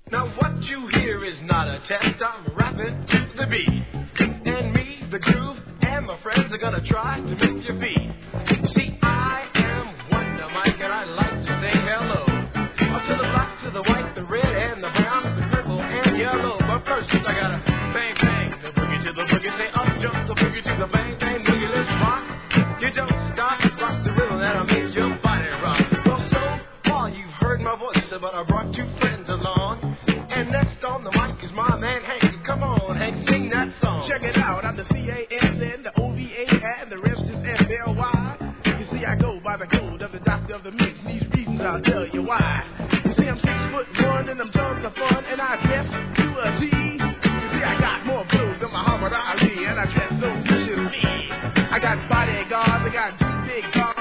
Now what you hear is not a test, I'm rapping to the beat. And me, the groove, and my friends are gonna try to make you beat. See, I am Wonder Mike, and I like to say hello. Up to the black, to the white, the red, and the brown, the purple, and yellow. But first, I gotta bang, bang, the boogie to the boogie. Say up, jump the boogie to the bang, bang, boogie, let's rock. You don't stop, rock the rhythm that'll make your body rock. Well, so far you've heard my voice, but I brought two friends along. And next on the mic is my man Hank. Come on, Hank, sing that song. Check it out, I'm the CASN, the OVA, and the rest is FLY. You see, I go by the code of the doctor of the mix. These reasons I'll tell you why. You see, I'm 6'1" and I'm tons of fun, and I dress to a T. You see, I got more blues than Muhammad Ali, and I dress so viciously. I got bodyguards, I got